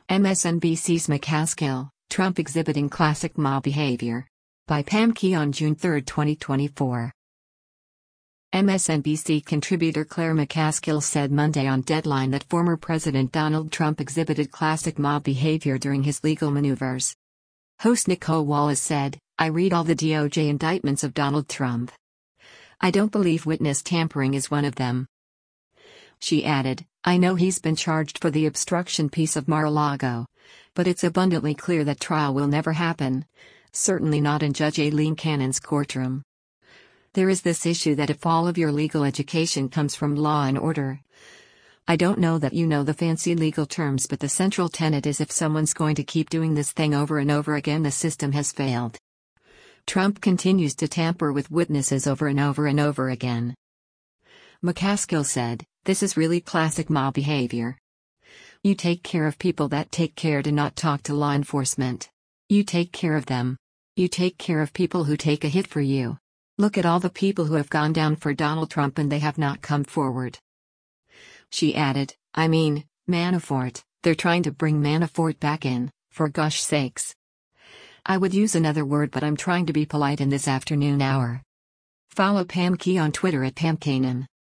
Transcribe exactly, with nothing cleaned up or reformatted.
M S N B C's McCaskill, Trump exhibiting classic mob behavior. By Pam Key on June third, twenty twenty-four. M S N B C contributor Claire McCaskill said Monday on Deadline that former President Donald Trump exhibited classic mob behavior during his legal maneuvers. Host Nicole Wallace said, "I read all the D O J indictments of Donald Trump. I don't believe witness tampering is one of them." She added, "I know he's been charged for the obstruction piece of Mar-a-Lago. But it's abundantly clear that trial will never happen. Certainly not in Judge Aileen Cannon's courtroom. There is this issue that if all of your legal education comes from law and order. I don't know that you know the fancy legal terms, but the central tenet is if someone's going to keep doing this thing over and over again, the system has failed. Trump continues to tamper with witnesses over and over and over again." McCaskill said, "This is really classic mob behavior. You take care of people that take care to not talk to law enforcement. You take care of them. You take care of people who take a hit for you. Look at all the people who have gone down for Donald Trump and they have not come forward." She added, "I mean, Manafort, they're trying to bring Manafort back in, for gosh sakes. I would use another word, but I'm trying to be polite in this afternoon hour." Follow Pam Key on Twitter at Pam Kanan.